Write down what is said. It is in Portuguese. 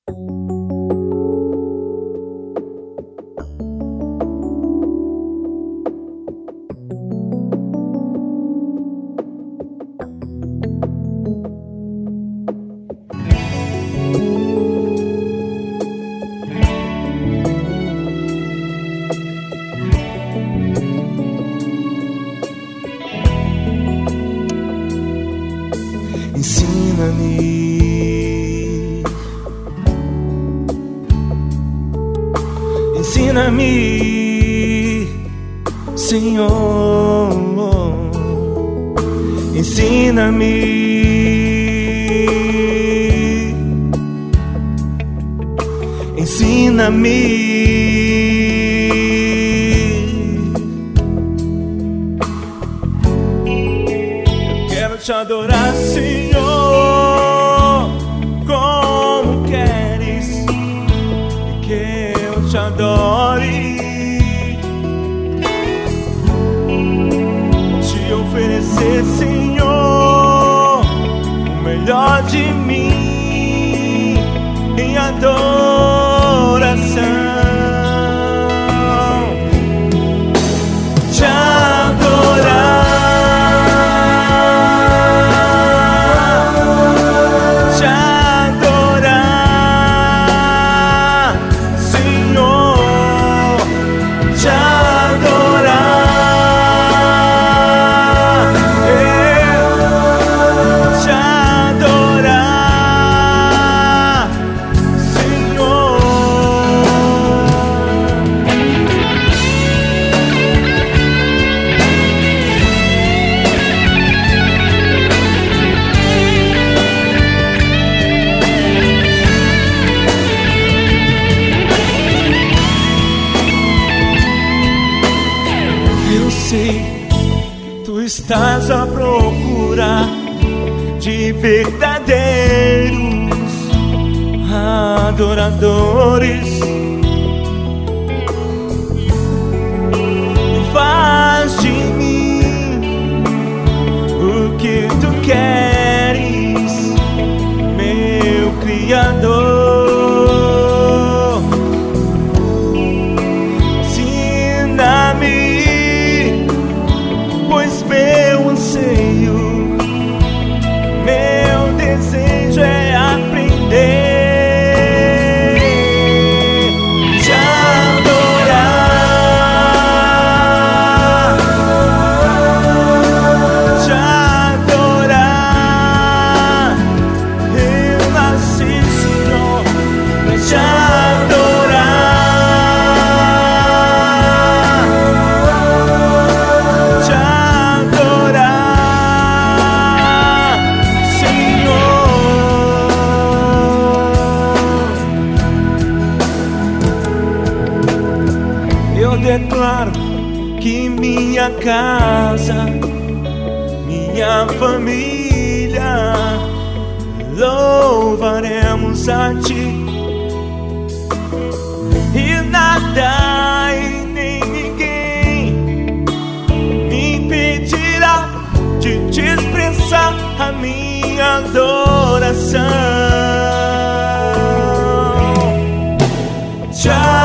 Ensina-me, Senhor, ensina-me, ensina-me. Eu quero te adorar, Senhor, como queres que eu te adore, te oferecer, Senhor, o melhor de mim em adoração, te adorar. Tu estás à procura de verdadeiros adoradores. Faz de mim o que tu queres, meu Criador. Pois meu anseio, meu desejo é aprender, te adorar, te adorar. Eu nasci, Senhor, pra te adorar. Declaro que minha casa, minha família, louvaremos a Ti, e nada e nem ninguém me impedirá de te expressar a minha adoração. Tchau.